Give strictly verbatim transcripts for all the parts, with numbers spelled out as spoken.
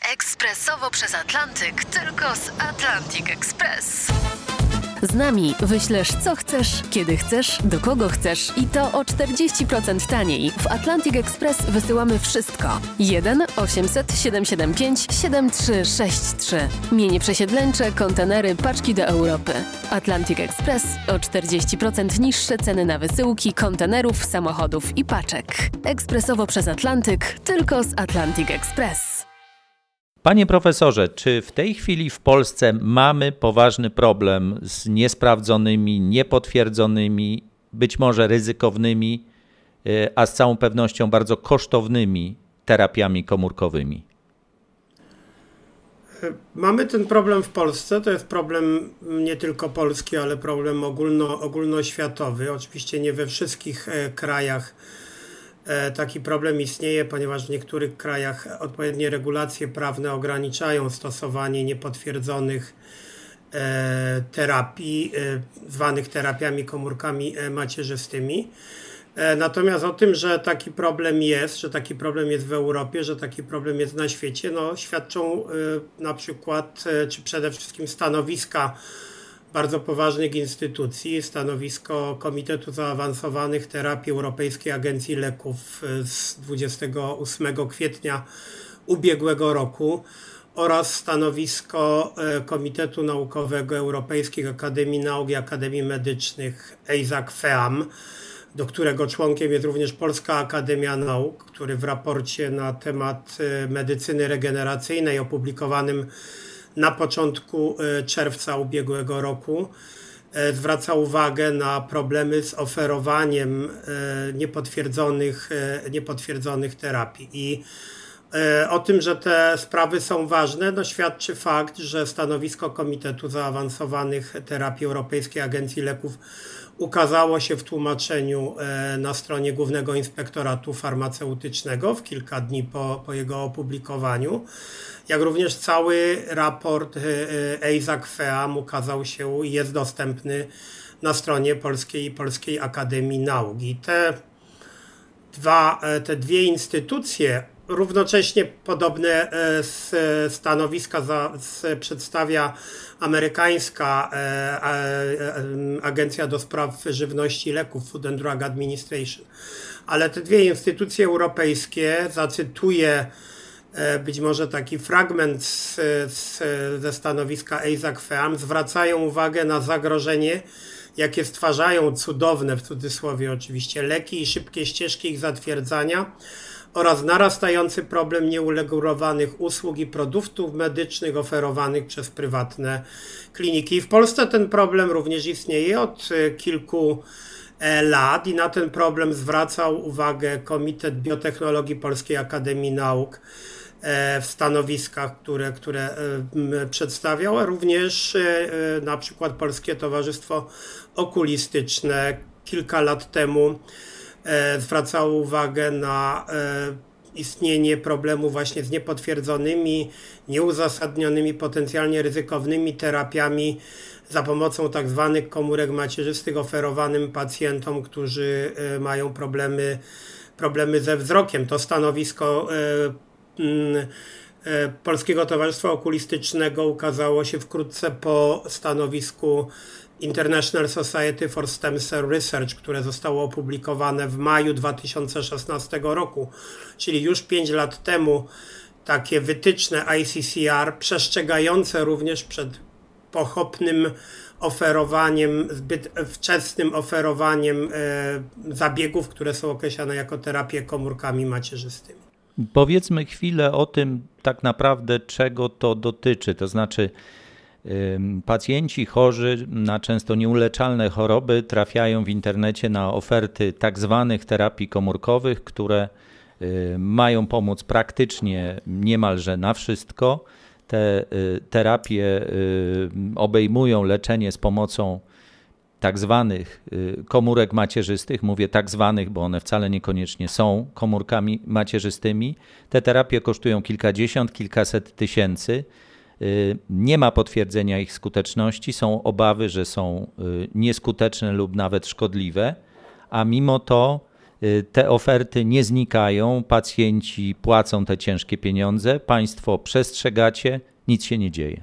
Ekspresowo przez Atlantyk, tylko z Atlantic Express. Z nami wyślesz co chcesz, kiedy chcesz, do kogo chcesz i to o czterdzieści procent taniej. W Atlantic Express wysyłamy wszystko. jeden osiemset siedemset siedemdziesiąt pięć siedemdziesiąt trzy sześćdziesiąt trzy. Mienie przesiedleńcze, kontenery, paczki do Europy. Atlantic Express o czterdzieści procent niższe ceny na wysyłki kontenerów, samochodów i paczek. Ekspresowo przez Atlantyk, tylko z Atlantic Express. Panie profesorze, czy w tej chwili w Polsce mamy poważny problem z niesprawdzonymi, niepotwierdzonymi, być może ryzykownymi, a z całą pewnością bardzo kosztownymi terapiami komórkowymi? Mamy ten problem w Polsce, to jest problem nie tylko polski, ale problem ogólno, ogólnoświatowy. Oczywiście nie we wszystkich krajach taki problem istnieje, ponieważ w niektórych krajach odpowiednie regulacje prawne ograniczają stosowanie niepotwierdzonych terapii, zwanych terapiami komórkami macierzystymi. Natomiast o tym, że taki problem jest, że taki problem jest w Europie, że taki problem jest na świecie, no świadczą na przykład, czy przede wszystkim stanowiska bardzo poważnych instytucji, stanowisko Komitetu Zaawansowanych Terapii Europejskiej Agencji Leków z dwudziestego ósmego kwietnia ubiegłego roku oraz stanowisko Komitetu Naukowego Europejskiej Akademii Nauk i Akademii Medycznych EISAC-FEAM, do którego członkiem jest również Polska Akademia Nauk, który w raporcie na temat medycyny regeneracyjnej opublikowanym na początku czerwca ubiegłego roku zwraca uwagę na problemy z oferowaniem niepotwierdzonych, niepotwierdzonych terapii. I o tym, że te sprawy są ważne, no świadczy fakt, że stanowisko Komitetu Zaawansowanych Terapii Europejskiej Agencji Leków ukazało się w tłumaczeniu na stronie Głównego Inspektoratu Farmaceutycznego w kilka dni po, po jego opublikowaniu. Jak również cały raport EISAC-FEAM ukazał się i jest dostępny na stronie Polskiej Polskiej Akademii Nauk. I te, dwa, te dwie instytucje, równocześnie podobne stanowiska za, przedstawia amerykańska Agencja do Spraw Żywności i Leków, Food and Drug Administration. Ale te dwie instytucje europejskie, zacytuję być może taki fragment z, z, ze stanowiska EISAC-FEAM, zwracają uwagę na zagrożenie, jakie stwarzają cudowne, w cudzysłowie oczywiście, leki i szybkie ścieżki ich zatwierdzania oraz narastający problem nieuregulowanych usług i produktów medycznych oferowanych przez prywatne kliniki. I w Polsce ten problem również istnieje od kilku lat i na ten problem zwracał uwagę Komitet Biotechnologii Polskiej Akademii Nauk w stanowiskach, które, które przedstawiał, a również na przykład Polskie Towarzystwo Okulistyczne kilka lat temu zwracało uwagę na istnienie problemu właśnie z niepotwierdzonymi, nieuzasadnionymi, potencjalnie ryzykownymi terapiami za pomocą tak zwanych komórek macierzystych oferowanym pacjentom, którzy mają problemy, problemy ze wzrokiem. To stanowisko Polskiego Towarzystwa Okulistycznego ukazało się wkrótce po stanowisku International Society for Stem Cell Research, które zostało opublikowane w maju dwa tysiące szesnastego roku, czyli już pięć lat temu. Takie wytyczne I C C R przestrzegające również przed pochopnym oferowaniem, zbyt wczesnym oferowaniem e, zabiegów, które są określane jako terapie komórkami macierzystymi. Powiedzmy chwilę o tym tak naprawdę, czego to dotyczy, to znaczy pacjenci chorzy na często nieuleczalne choroby trafiają w internecie na oferty tak zwanych terapii komórkowych, które mają pomóc praktycznie niemalże na wszystko. Te terapie obejmują leczenie z pomocą tak zwanych komórek macierzystych. Mówię tak zwanych, bo one wcale niekoniecznie są komórkami macierzystymi. Te terapie kosztują kilkadziesiąt, kilkaset tysięcy. Nie ma potwierdzenia ich skuteczności, są obawy, że są nieskuteczne lub nawet szkodliwe, a mimo to Te oferty nie znikają, pacjenci płacą te ciężkie pieniądze, państwo przestrzegacie, nic się nie dzieje.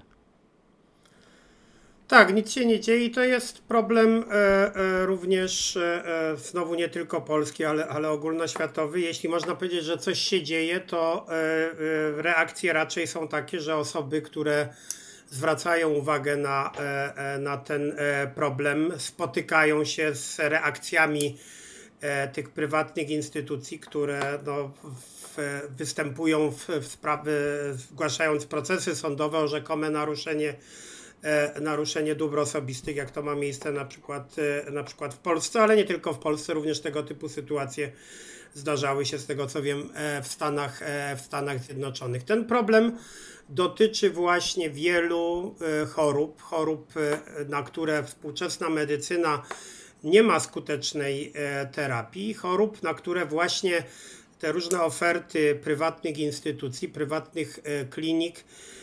Tak, nic się nie dzieje i to jest problem e, e, również e, znowu nie tylko polski, ale, ale ogólnoświatowy. Jeśli można powiedzieć, że coś się dzieje, to e, e, reakcje raczej są takie, że osoby, które zwracają uwagę na, e, na ten e, problem, spotykają się z reakcjami e, tych prywatnych instytucji, które no, w, występują w, w sprawy, zgłaszając procesy sądowe o rzekome naruszenie naruszenie dóbr osobistych, jak to ma miejsce na przykład, na przykład w Polsce, ale nie tylko w Polsce, również tego typu sytuacje zdarzały się, z tego co wiem, w Stanach, w Stanach Zjednoczonych. Ten problem dotyczy właśnie wielu chorób, chorób, na które współczesna medycyna nie ma skutecznej terapii, chorób, na które właśnie te różne oferty prywatnych instytucji, prywatnych klinik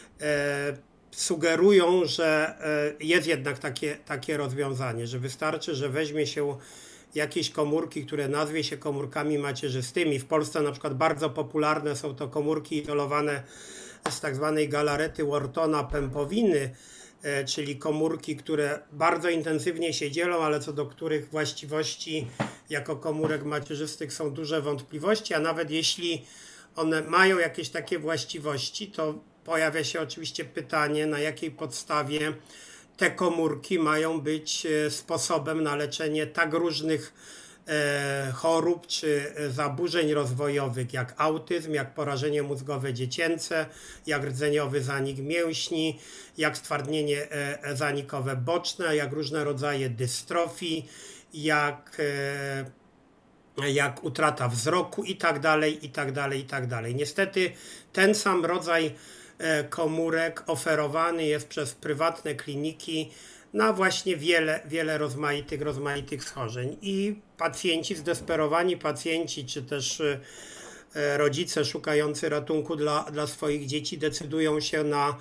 sugerują, że jest jednak takie, takie rozwiązanie, że wystarczy, że weźmie się jakieś komórki, które nazwie się komórkami macierzystymi. W Polsce na przykład bardzo popularne są to komórki izolowane z tak zwanej galarety Whartona-Pempowiny, czyli komórki, które bardzo intensywnie się dzielą, ale co do których właściwości jako komórek macierzystych są duże wątpliwości, a nawet jeśli one mają jakieś takie właściwości, to pojawia się oczywiście pytanie, na jakiej podstawie te komórki mają być sposobem na leczenie tak różnych e, chorób czy zaburzeń rozwojowych, jak autyzm, jak porażenie mózgowe dziecięce, jak rdzeniowy zanik mięśni, jak stwardnienie e, zanikowe boczne, jak różne rodzaje dystrofii, jak, e, jak utrata wzroku i tak dalej, i tak dalej, i tak dalej. Niestety ten sam rodzaj komórek oferowany jest przez prywatne kliniki na właśnie wiele, wiele rozmaitych, rozmaitych schorzeń i pacjenci, zdesperowani pacjenci, czy też rodzice szukający ratunku dla, dla swoich dzieci decydują się na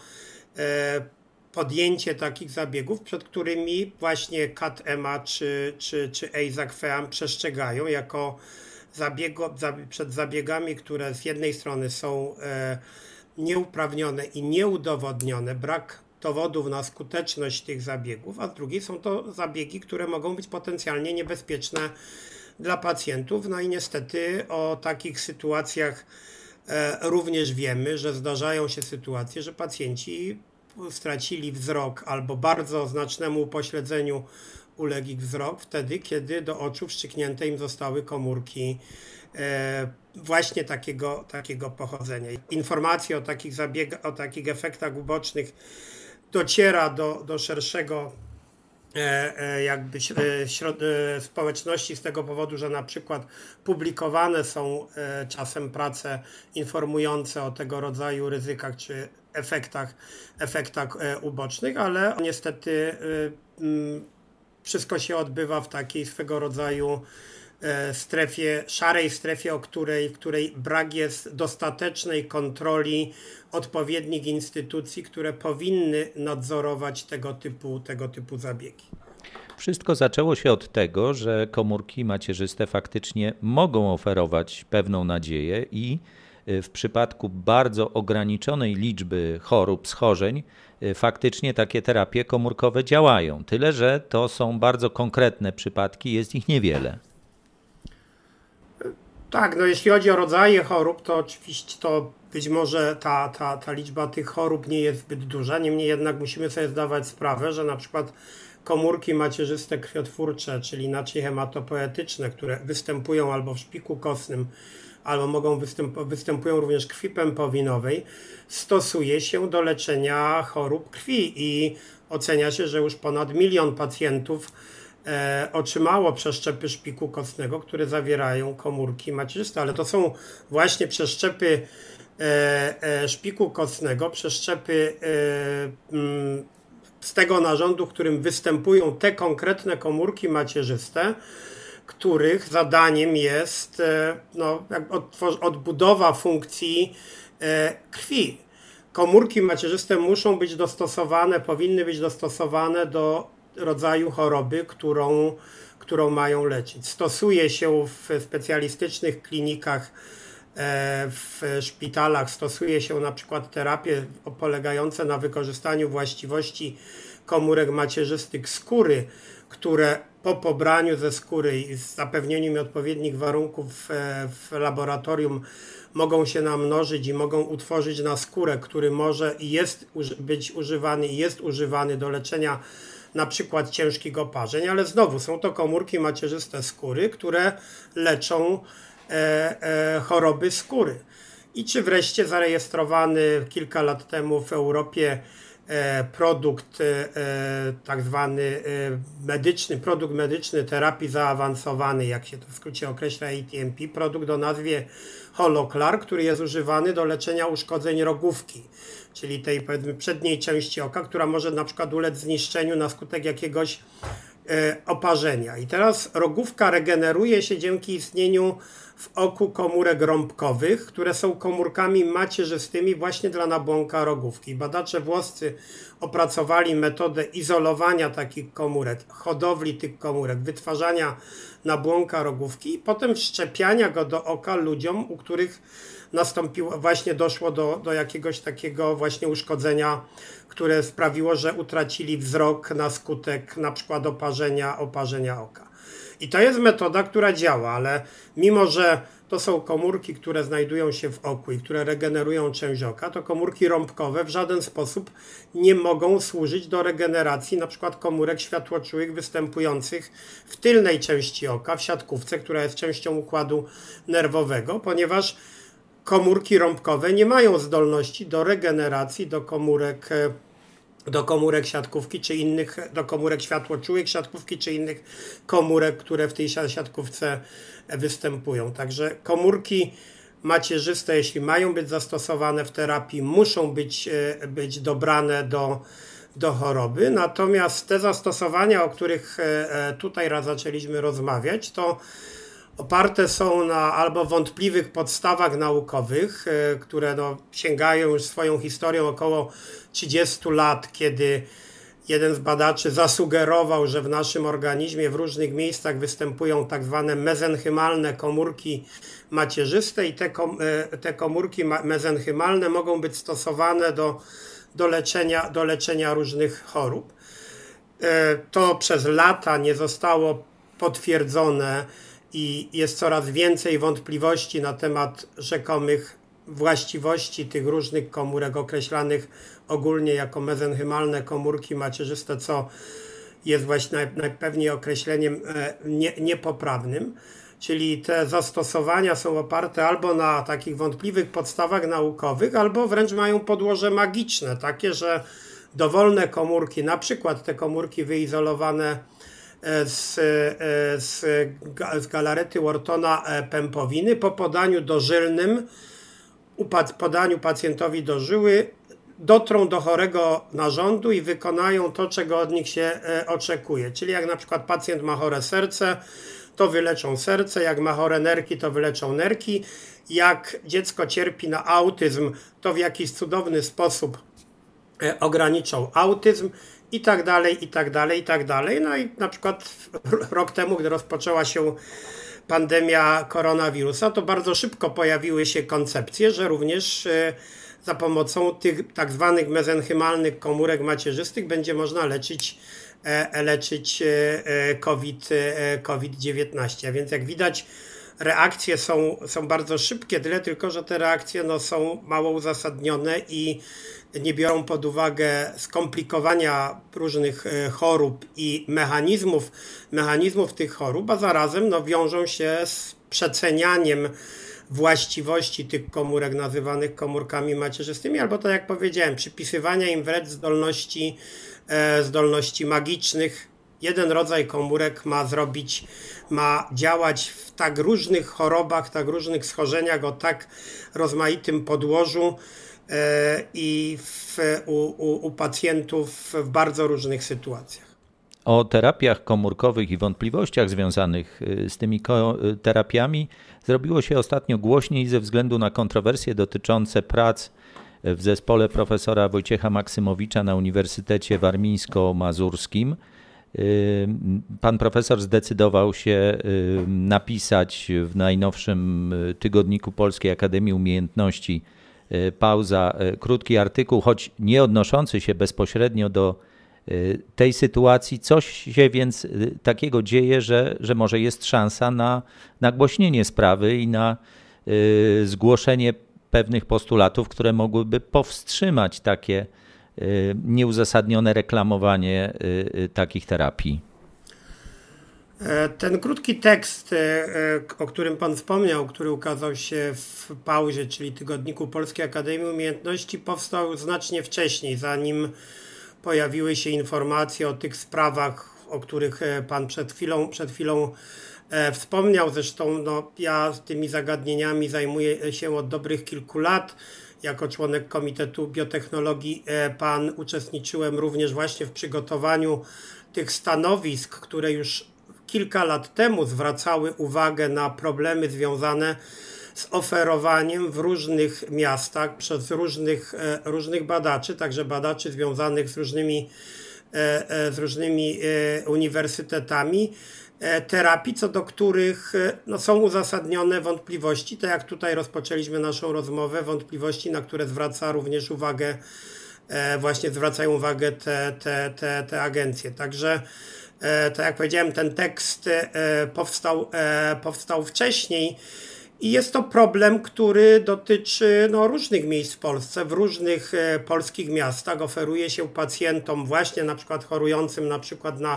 podjęcie takich zabiegów, przed którymi właśnie C A T E M A czy, czy, czy Eizac-Feam przestrzegają jako zabiego, przed zabiegami, które z jednej strony są nieuprawnione i nieudowodnione, brak dowodów na skuteczność tych zabiegów, a z drugiej są to zabiegi, które mogą być potencjalnie niebezpieczne dla pacjentów. No i niestety o takich sytuacjach również wiemy, że zdarzają się sytuacje, że pacjenci stracili wzrok albo bardzo znacznemu upośledzeniu uległ ich wzrok wtedy, kiedy do oczu wszczyknięte im zostały komórki właśnie takiego, takiego pochodzenia. Informacja o takich zabiegach, o takich efektach ubocznych dociera do, do szerszego jakby społeczności z tego powodu, że na przykład publikowane są czasem prace informujące o tego rodzaju ryzykach czy efektach, efektach ubocznych, ale niestety wszystko się odbywa w takiej swego rodzaju strefie, szarej strefie, o której, w której brak jest dostatecznej kontroli odpowiednich instytucji, które powinny nadzorować tego typu, tego typu zabiegi. Wszystko zaczęło się od tego, że komórki macierzyste faktycznie mogą oferować pewną nadzieję i w przypadku bardzo ograniczonej liczby chorób, schorzeń, faktycznie takie terapie komórkowe działają. Tyle, że to są bardzo konkretne przypadki, jest ich niewiele. Tak, no jeśli chodzi o rodzaje chorób, to oczywiście to być może ta, ta, ta liczba tych chorób nie jest zbyt duża, niemniej jednak musimy sobie zdawać sprawę, że na przykład komórki macierzyste krwiotwórcze, czyli inaczej hematopoetyczne, które występują albo w szpiku kostnym, albo mogą występ, występują również w krwi pępowinowej, stosuje się do leczenia chorób krwi i ocenia się, że już ponad milion pacjentów E, otrzymało przeszczepy szpiku kostnego, które zawierają komórki macierzyste, ale to są właśnie przeszczepy e, e, szpiku kostnego, przeszczepy e, m, z tego narządu, w którym występują te konkretne komórki macierzyste, których zadaniem jest e, no, odbudowa funkcji e, krwi. Komórki macierzyste muszą być dostosowane, powinny być dostosowane do rodzaju choroby, którą, którą mają leczyć. Stosuje się w specjalistycznych klinikach, w szpitalach, stosuje się na przykład terapie polegające na wykorzystaniu właściwości komórek macierzystych skóry, które po pobraniu ze skóry i z zapewnieniem odpowiednich warunków w laboratorium mogą się namnożyć i mogą utworzyć naskórek, który może i jest być używany i jest używany do leczenia na przykład ciężkich oparzeń, ale znowu są to komórki macierzyste skóry, które leczą e, e, choroby skóry. I czy wreszcie zarejestrowany kilka lat temu w Europie e, produkt e, tak zwany e, medyczny, produkt medyczny terapii zaawansowanej, jak się to w skrócie określa A T M P, produkt o nazwie Holoclar, który jest używany do leczenia uszkodzeń rogówki, czyli tej powiedzmy przedniej części oka, która może na przykład ulec zniszczeniu na skutek jakiegoś e, oparzenia. I teraz rogówka regeneruje się dzięki istnieniu w oku komórek rąbkowych, które są komórkami macierzystymi właśnie dla nabłonka rogówki. Badacze włoscy opracowali metodę izolowania takich komórek, hodowli tych komórek, wytwarzania nabłonka rogówki i potem wszczepiania go do oka ludziom, u których nastąpiło, właśnie doszło do, do jakiegoś takiego właśnie uszkodzenia, które sprawiło, że utracili wzrok na skutek na przykład oparzenia, oparzenia oka. I to jest metoda, która działa, ale mimo, że to są komórki, które znajdują się w oku i które regenerują część oka, to komórki rąbkowe w żaden sposób nie mogą służyć do regeneracji na przykład komórek światłoczułych występujących w tylnej części oka, w siatkówce, która jest częścią układu nerwowego, ponieważ komórki rąbkowe nie mają zdolności do regeneracji do komórek do komórek siatkówki czy innych, do komórek światłoczułych siatkówki czy innych komórek, które w tej siatkówce występują. Także komórki macierzyste, jeśli mają być zastosowane w terapii, muszą być, być dobrane do, do choroby. Natomiast te zastosowania, o których tutaj raz zaczęliśmy rozmawiać, to oparte są na albo wątpliwych podstawach naukowych, które no, sięgają już swoją historią około trzydziestu lat, kiedy jeden z badaczy zasugerował, że w naszym organizmie w różnych miejscach występują tak zwane mezenchymalne komórki macierzyste i te, kom, te komórki mezenchymalne mogą być stosowane do, do, leczenia, do leczenia różnych chorób. To przez lata nie zostało potwierdzone i jest coraz więcej wątpliwości na temat rzekomych właściwości tych różnych komórek określanych ogólnie jako mezenchymalne komórki macierzyste, co jest właśnie najpewniej określeniem nie, niepoprawnym. Czyli te zastosowania są oparte albo na takich wątpliwych podstawach naukowych, albo wręcz mają podłoże magiczne, takie, że dowolne komórki, na przykład te komórki wyizolowane z, z, z galarety Whartona pępowiny po podaniu dożylnym, podaniu pacjentowi do żyły, dotrą do chorego narządu i wykonają to, czego od nich się oczekuje. Czyli jak na przykład pacjent ma chore serce, to wyleczą serce, jak ma chore nerki, to wyleczą nerki. Jak dziecko cierpi na autyzm, to w jakiś cudowny sposób ograniczą autyzm i tak dalej, i tak dalej, i tak dalej. No i na przykład rok temu, gdy rozpoczęła się pandemia koronawirusa, to bardzo szybko pojawiły się koncepcje, że również za pomocą tych tak zwanych mezenchymalnych komórek macierzystych będzie można leczyć, leczyć COVID dziewiętnaście. A więc jak widać, reakcje są, są bardzo szybkie, tyle tylko, że te reakcje no, są mało uzasadnione i nie biorą pod uwagę skomplikowania różnych chorób i mechanizmów, mechanizmów tych chorób, a zarazem no, wiążą się z przecenianiem właściwości tych komórek nazywanych komórkami macierzystymi, albo tak jak powiedziałem, przypisywania im wręcz zdolności, e, zdolności magicznych. Jeden rodzaj komórek ma zrobić, ma działać w tak różnych chorobach, tak różnych schorzeniach, o tak rozmaitym podłożu e, i w, u, u, u pacjentów w bardzo różnych sytuacjach. O terapiach komórkowych i wątpliwościach związanych z tymi terapiami zrobiło się ostatnio głośniej ze względu na kontrowersje dotyczące prac w zespole profesora Wojciecha Maksymowicza na Uniwersytecie Warmińsko-Mazurskim. Pan profesor zdecydował się napisać w najnowszym tygodniku Polskiej Akademii Umiejętności Pauza krótki artykuł, choć nie odnoszący się bezpośrednio do tej sytuacji. Coś się więc takiego dzieje, że, że może jest szansa na nagłośnienie sprawy i na zgłoszenie pewnych postulatów, które mogłyby powstrzymać takie nieuzasadnione reklamowanie takich terapii. Ten krótki tekst, o którym Pan wspomniał, który ukazał się w Pauzie, czyli tygodniku Polskiej Akademii Umiejętności, powstał znacznie wcześniej, zanim pojawiły się informacje o tych sprawach, o których Pan przed chwilą, przed chwilą wspomniał. Zresztą no, ja z tymi zagadnieniami zajmuję się od dobrych kilku lat. Jako członek Komitetu Biotechnologii Pan uczestniczyłem również właśnie w przygotowaniu tych stanowisk, które już kilka lat temu zwracały uwagę na problemy związane z oferowaniem w różnych miastach przez różnych, różnych badaczy, także badaczy związanych z różnymi, z różnymi uniwersytetami, terapii, co do których no, są uzasadnione wątpliwości, tak jak tutaj rozpoczęliśmy naszą rozmowę, wątpliwości, na które zwraca również uwagę, właśnie zwracają uwagę te, te, te, te agencje. Także tak jak powiedziałem, ten tekst powstał, powstał wcześniej i jest to problem, który dotyczy no, różnych miejsc w Polsce, w różnych polskich miastach. Oferuje się pacjentom właśnie na przykład chorującym na przykład na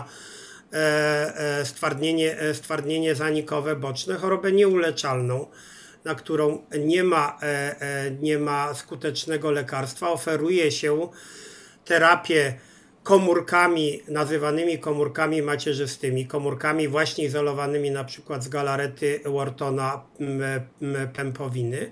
stwardnienie, stwardnienie zanikowe boczne, chorobę nieuleczalną, na którą nie ma, nie ma skutecznego lekarstwa. Oferuje się terapię komórkami, nazywanymi komórkami macierzystymi, komórkami właśnie izolowanymi na przykład z galarety Whartona pępowiny.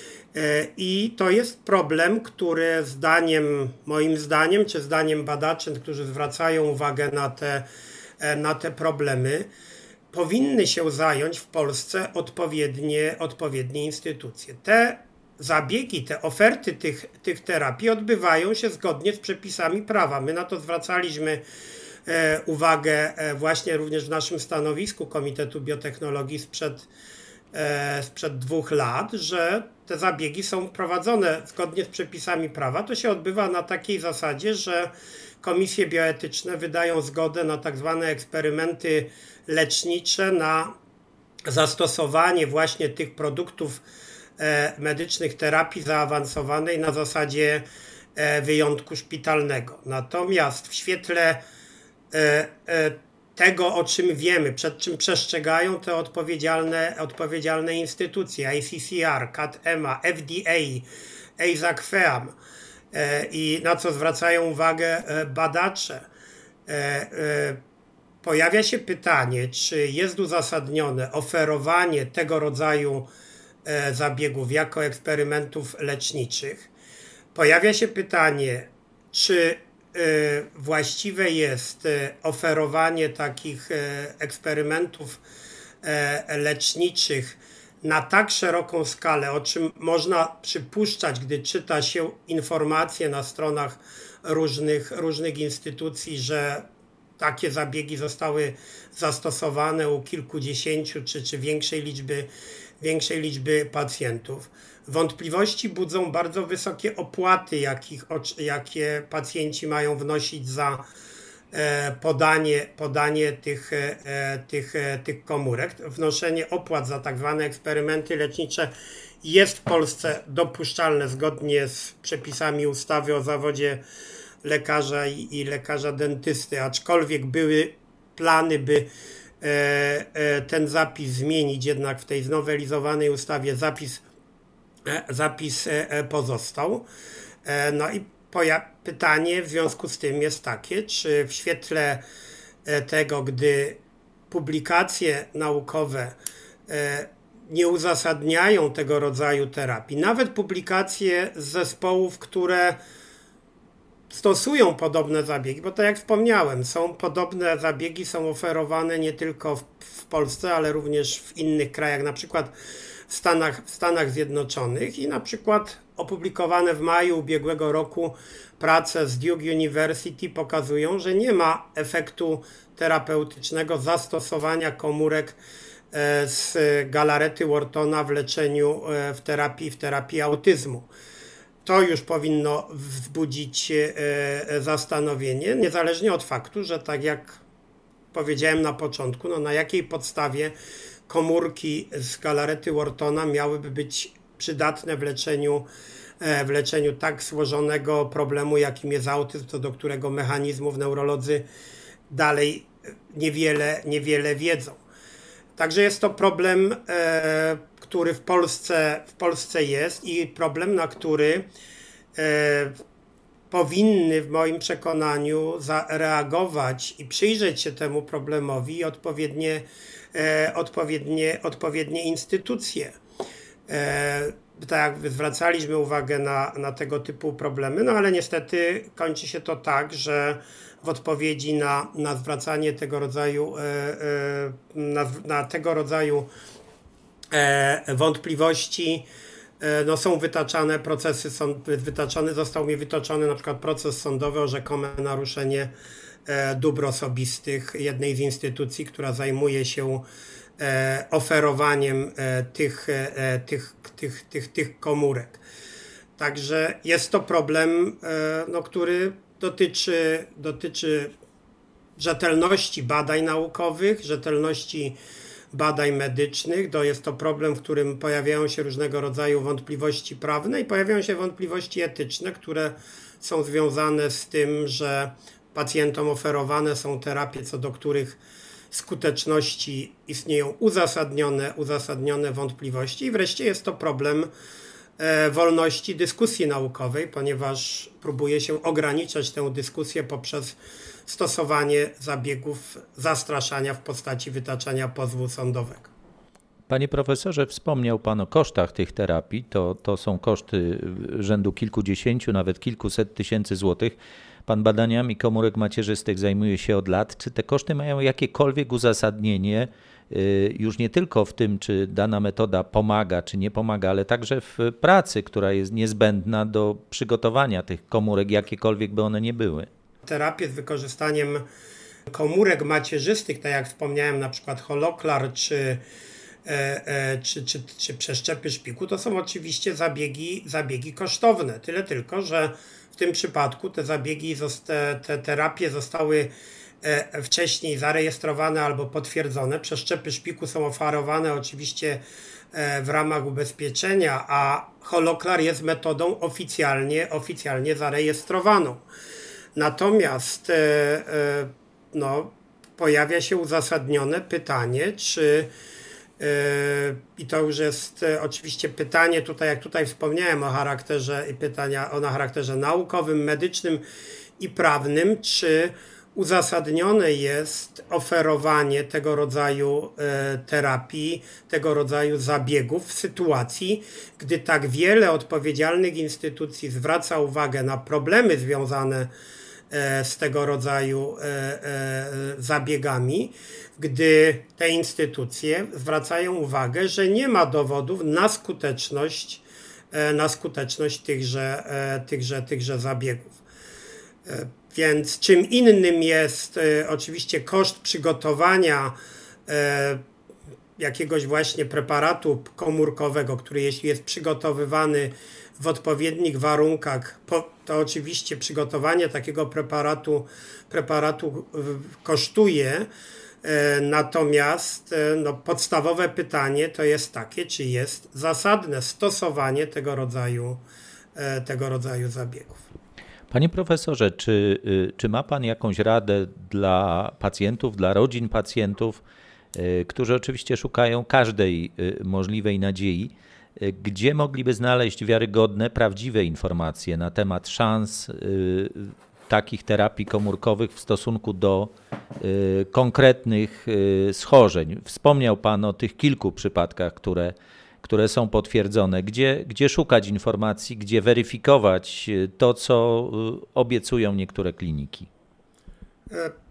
I to jest problem, który zdaniem, moim zdaniem, czy zdaniem badaczy, którzy zwracają uwagę na te, na te problemy, powinny się zająć w Polsce odpowiednie, odpowiednie instytucje. Te zabiegi, te oferty tych, tych terapii odbywają się zgodnie z przepisami prawa. My na to zwracaliśmy e, uwagę e, właśnie również w naszym stanowisku Komitetu Biotechnologii sprzed, e, sprzed dwóch lat, że te zabiegi są prowadzone zgodnie z przepisami prawa. To się odbywa na takiej zasadzie, że komisje bioetyczne wydają zgodę na tak zwane eksperymenty lecznicze, na zastosowanie właśnie tych produktów medycznych terapii zaawansowanej na zasadzie wyjątku szpitalnego. Natomiast w świetle tego, o czym wiemy, przed czym przestrzegają te odpowiedzialne, odpowiedzialne instytucje, I C C R, C A T, E M A, F D A, A S A C, F E A M i na co zwracają uwagę badacze, pojawia się pytanie, czy jest uzasadnione oferowanie tego rodzaju zabiegów jako eksperymentów leczniczych. Pojawia się pytanie, czy właściwe jest oferowanie takich eksperymentów leczniczych na tak szeroką skalę, o czym można przypuszczać, gdy czyta się informacje na stronach różnych, różnych instytucji, że takie zabiegi zostały zastosowane u kilkudziesięciu czy, czy większej liczby większej liczby pacjentów. Wątpliwości budzą bardzo wysokie opłaty, jakich, jakie pacjenci mają wnosić za podanie, podanie tych, tych, tych komórek. Wnoszenie opłat za tak zwane eksperymenty lecznicze jest w Polsce dopuszczalne zgodnie z przepisami ustawy o zawodzie lekarza i, i lekarza dentysty, aczkolwiek były plany, by ten zapis zmienić, jednak w tej znowelizowanej ustawie zapis, zapis pozostał. No i pytanie w związku z tym jest takie, czy w świetle tego, gdy publikacje naukowe nie uzasadniają tego rodzaju terapii, nawet publikacje z zespołów, które stosują podobne zabiegi, bo tak jak wspomniałem, są podobne zabiegi, są oferowane nie tylko w, w Polsce, ale również w innych krajach, na przykład w Stanach, w Stanach Zjednoczonych i na przykład opublikowane w maju ubiegłego roku prace z Duke University pokazują, że nie ma efektu terapeutycznego zastosowania komórek z galarety Whartona w leczeniu, w terapii, w terapii autyzmu. To już powinno wzbudzić zastanowienie, niezależnie od faktu, że tak jak powiedziałem na początku, no na jakiej podstawie komórki z galarety Whartona miałyby być przydatne w leczeniu, w leczeniu tak złożonego problemu, jakim jest autyzm, co do którego mechanizmów neurolodzy dalej niewiele, niewiele wiedzą. Także jest to problem, e, który w Polsce, w Polsce jest i problem, na który e, powinny w moim przekonaniu zareagować i przyjrzeć się temu problemowi odpowiednie, e, odpowiednie, odpowiednie instytucje. E, tak jak zwracaliśmy uwagę na, na tego typu problemy, no ale niestety kończy się to tak, że w odpowiedzi na, na zwracanie tego rodzaju, e, e, na, na tego rodzaju e, wątpliwości e, no są wytaczane procesy, są, wytaczany, został mi wytoczony na przykład proces sądowy o rzekome naruszenie e, dóbr osobistych jednej z instytucji, która zajmuje się e, oferowaniem e, tych, e, tych, tych, tych, tych komórek. Także jest to problem, e, no, który Dotyczy, dotyczy rzetelności badań naukowych, rzetelności badań medycznych. To jest to problem, w którym pojawiają się różnego rodzaju wątpliwości prawne i pojawiają się wątpliwości etyczne, które są związane z tym, że pacjentom oferowane są terapie, co do których skuteczności istnieją uzasadnione, uzasadnione wątpliwości. I wreszcie jest to problem wolności dyskusji naukowej, ponieważ próbuje się ograniczać tę dyskusję poprzez stosowanie zabiegów zastraszania w postaci wytaczania pozwu sądowego. Panie profesorze, wspomniał Pan o kosztach tych terapii. To, to są koszty rzędu kilkudziesięciu, nawet kilkuset tysięcy złotych. Pan badaniami komórek macierzystych zajmuje się od lat. Czy te koszty mają jakiekolwiek uzasadnienie już nie tylko w tym, czy dana metoda pomaga, czy nie pomaga, ale także w pracy, która jest niezbędna do przygotowania tych komórek, jakiekolwiek by one nie były? Terapie z wykorzystaniem komórek macierzystych, tak jak wspomniałem, na przykład Holoklar czy, e, e, czy, czy, czy przeszczepy szpiku, to są oczywiście zabiegi, zabiegi kosztowne. Tyle tylko, że w tym przypadku te zabiegi, te, te terapie zostały wcześniej zarejestrowane albo potwierdzone. Przeszczepy szpiku są oferowane oczywiście w ramach ubezpieczenia, a Holoklar jest metodą oficjalnie, oficjalnie zarejestrowaną. Natomiast no, pojawia się uzasadnione pytanie, czy i to już jest oczywiście pytanie tutaj, jak tutaj wspomniałem, o charakterze pytania o na charakterze naukowym, medycznym i prawnym, czy uzasadnione jest oferowanie tego rodzaju e, terapii, tego rodzaju zabiegów w sytuacji, gdy tak wiele odpowiedzialnych instytucji zwraca uwagę na problemy związane e, z tego rodzaju e, e, zabiegami, gdy te instytucje zwracają uwagę, że nie ma dowodów na skuteczność, e, na skuteczność tychże, e, tychże, tychże zabiegów. E, Więc czym innym jest e, oczywiście koszt przygotowania e, jakiegoś właśnie preparatu komórkowego, który jeśli jest przygotowywany w odpowiednich warunkach, po, to oczywiście przygotowanie takiego preparatu, preparatu kosztuje. E, natomiast e, no, podstawowe pytanie to jest takie, czy jest zasadne stosowanie tego rodzaju, e, tego rodzaju zabiegów. Panie profesorze, czy, czy ma Pan jakąś radę dla pacjentów, dla rodzin pacjentów, którzy oczywiście szukają każdej możliwej nadziei, gdzie mogliby znaleźć wiarygodne, prawdziwe informacje na temat szans takich terapii komórkowych w stosunku do konkretnych schorzeń? Wspomniał Pan o tych kilku przypadkach, które które są potwierdzone, gdzie, gdzie szukać informacji, gdzie weryfikować to, co obiecują niektóre kliniki?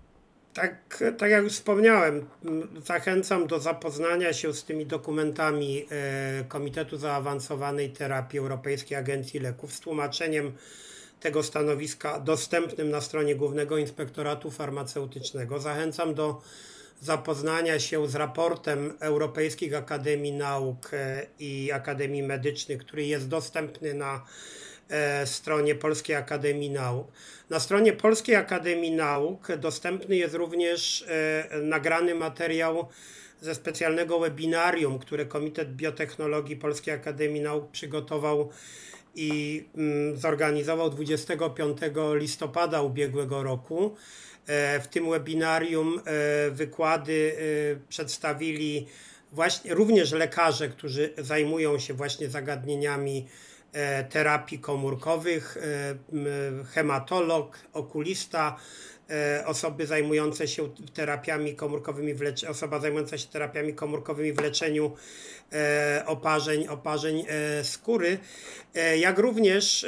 Tak, tak jak już wspomniałem, zachęcam do zapoznania się z tymi dokumentami Komitetu Zaawansowanej Terapii Europejskiej Agencji Leków z tłumaczeniem tego stanowiska dostępnym na stronie Głównego Inspektoratu Farmaceutycznego. Zachęcam do zapoznania się z raportem Europejskich Akademii Nauk i Akademii Medycznych, który jest dostępny na stronie Polskiej Akademii Nauk. Na stronie Polskiej Akademii Nauk dostępny jest również nagrany materiał ze specjalnego webinarium, które Komitet Biotechnologii Polskiej Akademii Nauk przygotował i zorganizował dwudziestego piątego listopada ubiegłego roku. W tym webinarium wykłady przedstawili właśnie również lekarze, którzy zajmują się właśnie zagadnieniami terapii komórkowych, hematolog, okulista, osoby zajmujące się terapiami komórkowymi w lecze, osoba zajmująca się terapiami komórkowymi w leczeniu oparzeń, oparzeń skóry, jak również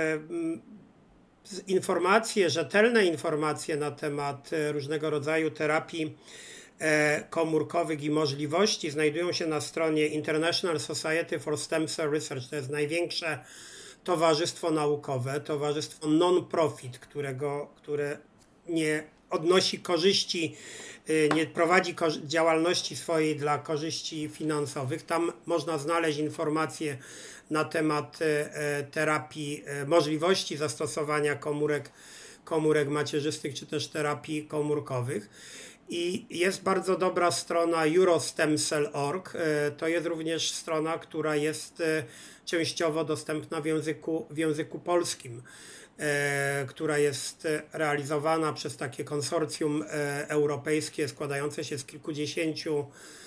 informacje, rzetelne informacje na temat różnego rodzaju terapii komórkowych i możliwości znajdują się na stronie International Society for Stem Cell Research. To jest największe towarzystwo naukowe, towarzystwo non-profit, którego, które nie odnosi korzyści, nie prowadzi działalności swojej dla korzyści finansowych. Tam można znaleźć informacje na temat terapii, możliwości zastosowania komórek, komórek macierzystych czy też terapii komórkowych. I jest bardzo dobra strona eurostemcell kropka org. To jest również strona, która jest częściowo dostępna w języku, w języku polskim, która jest realizowana przez takie konsorcjum europejskie składające się z kilkudziesięciu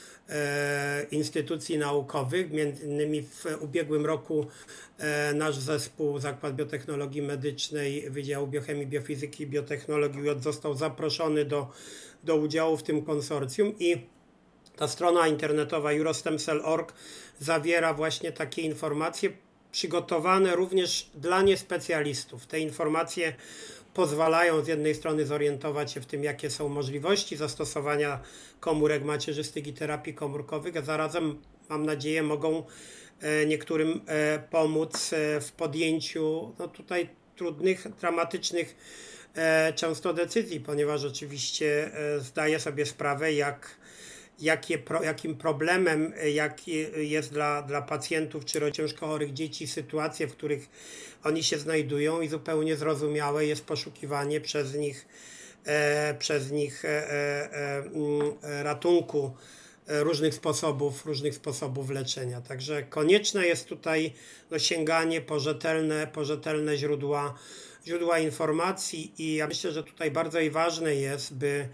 instytucji naukowych. Między innymi w ubiegłym roku nasz zespół Zakład Biotechnologii Medycznej Wydziału Biochemii, Biofizyki i Biotechnologii został zaproszony do, do udziału w tym konsorcjum i ta strona internetowa eurostemcell kropka org zawiera właśnie takie informacje przygotowane również dla niespecjalistów. Te informacje pozwalają z jednej strony zorientować się w tym, jakie są możliwości zastosowania komórek macierzystych i terapii komórkowych, a zarazem, mam nadzieję, mogą niektórym pomóc w podjęciu no tutaj trudnych, dramatycznych często decyzji, ponieważ oczywiście zdaję sobie sprawę, jak Jakie, jakim problemem jak jest dla, dla pacjentów czy ciężko chorych dzieci sytuacje, w których oni się znajdują i zupełnie zrozumiałe jest poszukiwanie przez nich, e, przez nich e, e, e, ratunku różnych sposobów, różnych sposobów leczenia. Także konieczne jest tutaj no, sięganie po rzetelne, po rzetelne źródła, źródła informacji i ja myślę, że tutaj bardzo i ważne jest, by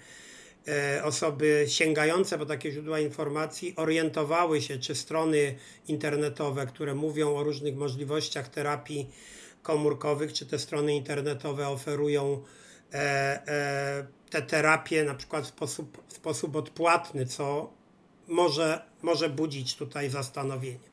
osoby sięgające po takie źródła informacji orientowały się, czy strony internetowe, które mówią o różnych możliwościach terapii komórkowych, czy te strony internetowe oferują te terapie na przykład w sposób, w sposób odpłatny, co może, może budzić tutaj zastanowienie.